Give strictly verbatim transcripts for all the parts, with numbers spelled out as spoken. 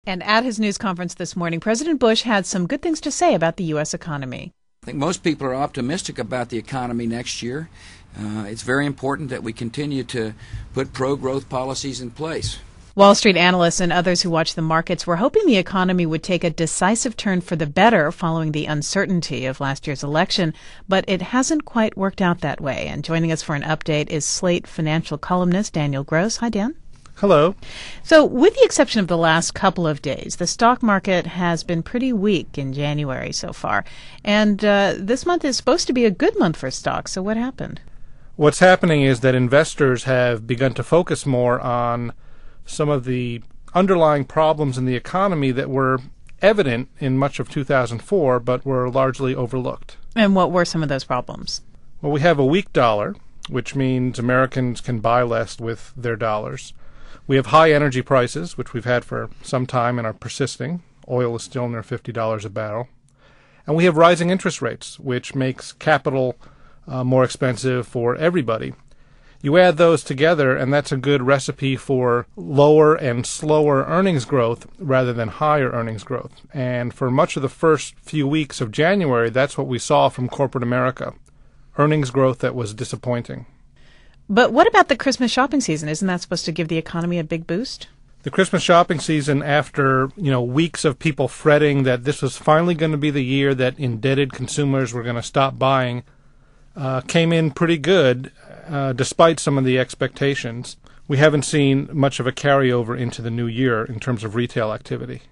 And at his news conference this morning, President Bush had some good things to say about the U S economy. I think most people are optimistic about the economy next year. Uh, it's very important that we continue to put pro-growth policies in place. Wall Street analysts and others who watch the markets were hoping the economy would take a decisive turn for the better following the uncertainty of last year's election, but it hasn't quite worked out that way. And joining us for an update is Slate financial columnist Daniel Gross. Hi, Dan. Hello. So with the exception of the last couple of days, the stock market has been pretty weak in January so far. And uh, this month is supposed to be a good month for stocks. So what happened? What's happening is that investors have begun to focus more on some of the underlying problems in the economy that were evident in much of two thousand four, but were largely overlooked. And what were some of those problems? Well, we have a weak dollar, which means Americans can buy less with their dollars. We have high energy prices, which we've had for some time and are persisting. Oil is still near fifty dollars a barrel. And we have rising interest rates, which makes capital uh, more expensive for everybody. You add those together, and that's a good recipe for lower and slower earnings growth rather than higher earnings growth. And for much of the first few weeks of January, that's what we saw from corporate America. Earnings growth that was disappointing. But what about the Christmas shopping season? Isn't that supposed to give the economy a big boost? The Christmas shopping season, after you know weeks of people fretting that this was finally going to be the year that indebted consumers were going to stop buying, uh, came in pretty good, uh, despite some of the expectations. We haven't seen much of a carryover into the new year in terms of retail activity.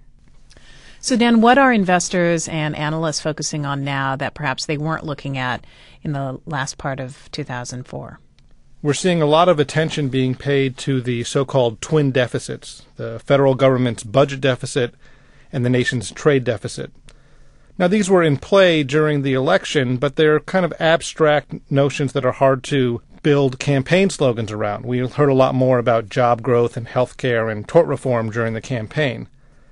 So, Dan, what are investors and analysts focusing on now that perhaps they weren't looking at in the last part of two thousand four? We're seeing a lot of attention being paid to the so-called twin deficits, the federal government's budget deficit and the nation's trade deficit. Now, these were in play during the election, but they're kind of abstract notions that are hard to build campaign slogans around. We heard a lot more about job growth and health care and tort reform during the campaign.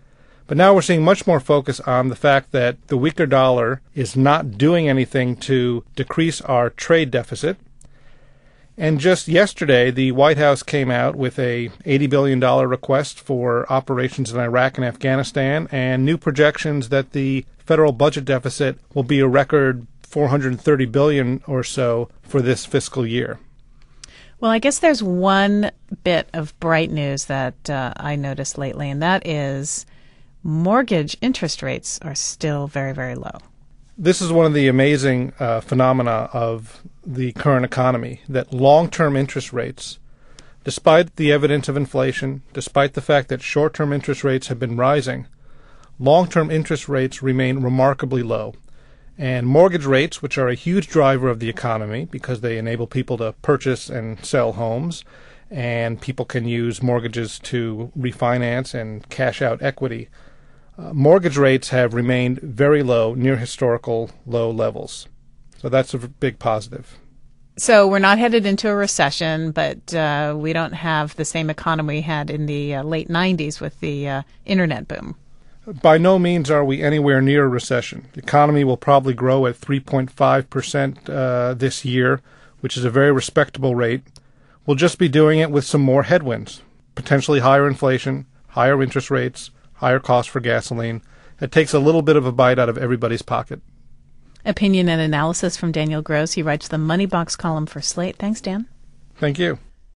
But now we're seeing much more focus on the fact that the weaker dollar is not doing anything to decrease our trade deficit. And just yesterday, the White House came out with a eighty billion dollars request for operations in Iraq and Afghanistan and new projections that the federal budget deficit will be a record four hundred thirty billion dollars or so for this fiscal year. Well, I guess there's one bit of bright news that uh, I noticed lately, and that is mortgage interest rates are still very, very low. This is one of the amazing uh, phenomena of the current economy, that long-term interest rates, despite the evidence of inflation, despite the fact that short-term interest rates have been rising, long-term interest rates remain remarkably low. And mortgage rates, which are a huge driver of the economy because they enable people to purchase and sell homes, and people can use mortgages to refinance and cash out equity, Uh, mortgage rates have remained very low, near historical low levels. So that's a big positive. So we're not headed into a recession, but uh, we don't have the same economy we had in the uh, late nineties with the uh, internet boom. By no means are we anywhere near a recession. The economy will probably grow at three point five percent uh, this year, which is a very respectable rate. We'll just be doing it with some more headwinds, potentially higher inflation, higher interest rates, higher cost for gasoline. It takes a little bit of a bite out of everybody's pocket. Opinion and analysis from Daniel Gross. He writes the Money Box column for Slate. Thanks, Dan. Thank you.